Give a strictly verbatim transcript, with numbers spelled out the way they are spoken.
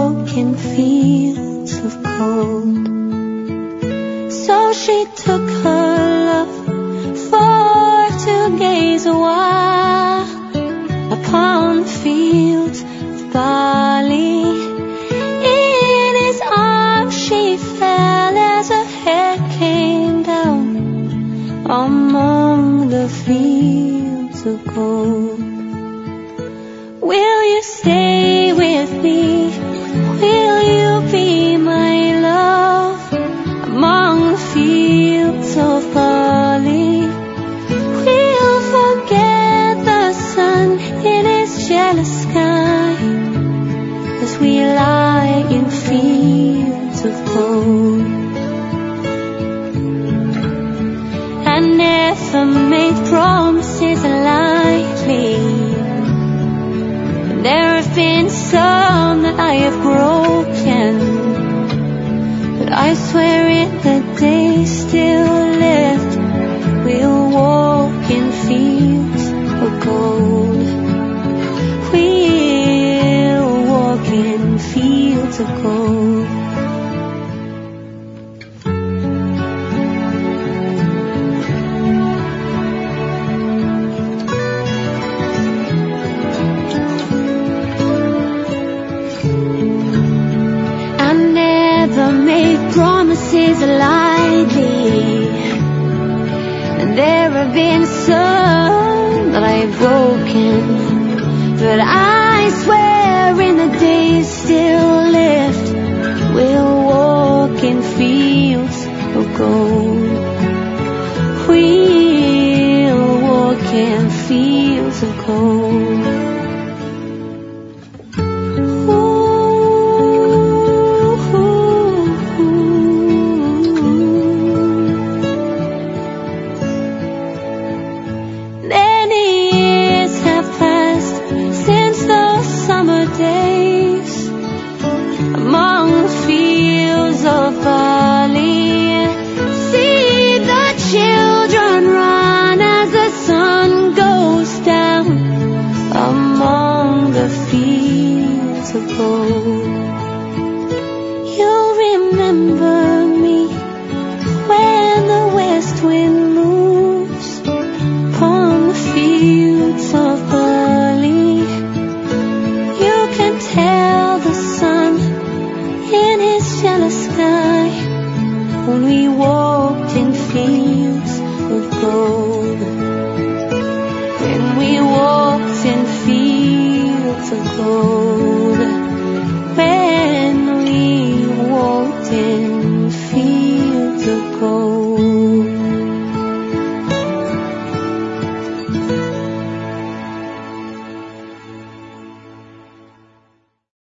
walk in fields of gold. So she took her love for to gaze a while upon the fields of barley. In his arms she fell as her head came down among the fields of gold. Will you stay with me? Will you be my love among the fields of barley? We'll forget the sun in his jealous sky as we lie in fields of gold. I never made promises lightly. There have been some that I have broken, but I swear in the days still left, we'll walk in fields of gold. We'll walk in fields of gold. Promises lightly, and there have been some that I've broken, but I swear in the days still left, we'll walk in fields of gold. We'll walk in fields of gold. You'll remember me when the west wind moves upon the fields of barley. You can tell the sun in his jealous sky when we walked in fields of gold. When we walked in fields of gold. Where